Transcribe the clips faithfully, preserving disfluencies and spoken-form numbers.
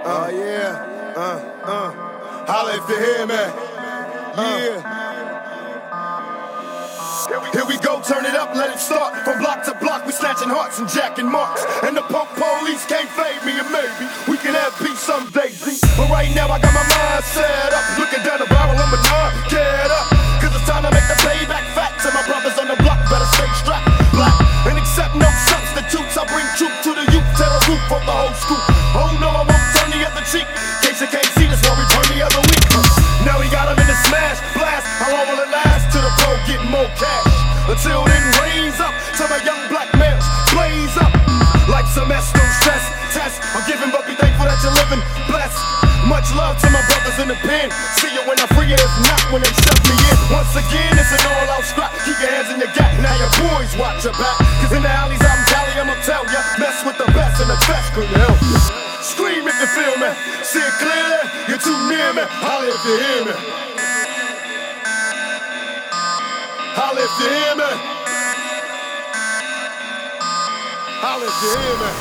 Uh, yeah. Uh, uh. Holla if you hear me. Yeah. Here we go, turn it up, let it start. From block to block, we snatching hearts and jacking marks. And the punk police can't fade me, and maybe we can have peace someday, Z. But right now I got my mind set up, looking down the barrel of my nine. Get up, cause it's time to make the payback facts. And my brothers on the block better stay strapped. Black, and accept no substitutes. I bring truth to the youth, tear the roof off the whole school. Oh no, I won't turn the other cheek. In case you can't see this, why we turn the other week. Now we got him in the smash, blast. How long will it last? Till the pro getting more cash. Until then, raise up, till my young black males blaze up. Like some S, no stress, test. I'm giving, but be thankful that you're living blessed. Much love to my brothers in the pen. See you when I free it, if not when they shut me in. Once again, it's an all-out scrap. Keep your hands in your gap, now your boys watch your back. Cause in the alleys I'm Cali, I'ma tell ya. Mess with the best and the best couldn't help you. Scream if you feel me, see it clearly. You're too near me, holla if you hear me. Holla if you hear me. Holla if you hear me.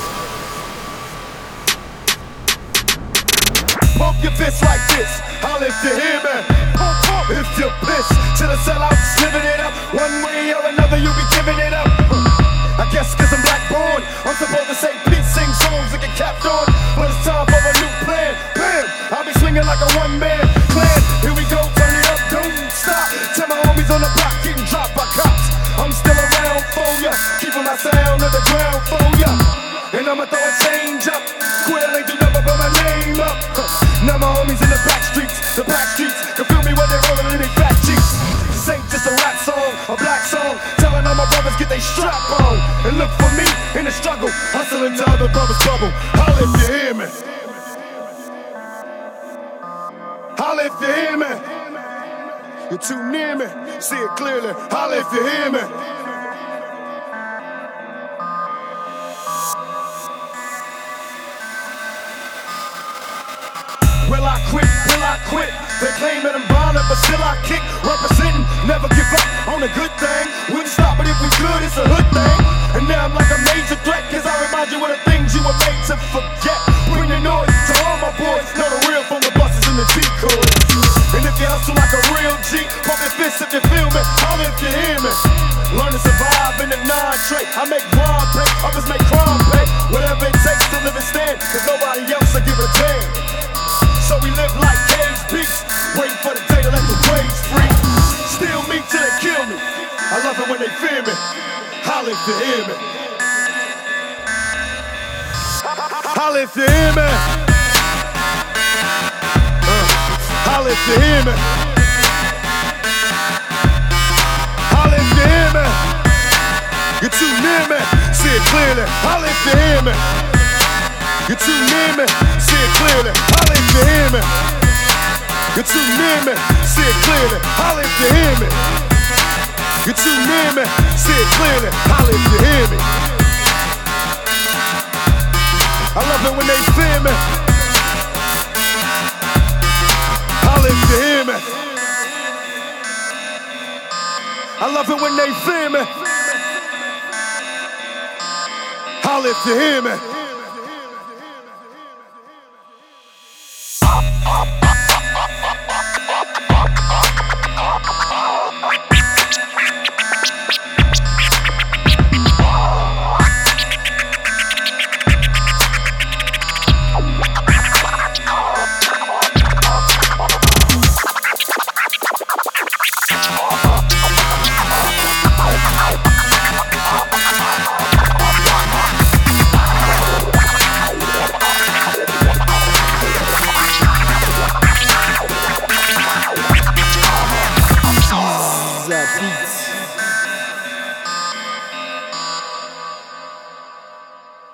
Pump your fist like this. Holla if you hear me. Pump, pump if you're pissed. To the sellouts, living it up. One way or another, you'll be giving it up. I guess cause I'm black born, I'm supposed to say peace, sing songs and get capped on. But it's time for a new plan. Bam! I'll be swinging like a one-man clan. Here we go, turn it up, don't stop. Tell my homies on the block getting dropped by cops. I'm still around for ya, keeping my sound on the ground for ya. And I'ma throw a change up. Quill ain't do nothing but my name up. Now my homies in the back streets, the back streets can feel me when they're rolling in their fat cheeks. This ain't just a rap song, a black song, telling all my brothers get they strap on. And look for me in the struggle, hustling to other brothers' bubble. Holla if you hear me. Holla if you hear me. You're too near me, see it clearly. Holla if you hear me. Will I quit? Will I quit? They claim that I'm violent, but still I kick. Representing, never give up on a good thing. Wouldn't stop, but if we could, it's a hood thing. And now I'm like a major threat, cause I remind you of the things you were made to forget. Bring the noise to all my boys, know the real from the buses and the decoys. And if you hustle like a real G, pump your fists if you feel me, holla if you hear me. Learn to survive in the non-trade. I make crime pay, others make crime pay. Whatever it takes to live and stand, cause nobody else will give a damn. So we live like cage beasts, waiting for the day to let the waves free. Steal me till they kill me. I love it when they fear me. Holla if you hear me. Holla if you hear me. Uh, holla if you hear me. Holla if you hear me. You're too near me, see it clearly. Holla if you hear me. You're too near me, see it clearly. Holla if you hear me. You're too near me, see it clearly. Holla if you hear me. You're too near me, see it clearly. Holla if you hear me. I love it when they fear me. Holla if you hear me. I love it when they fear me. Holla if you hear me. Beat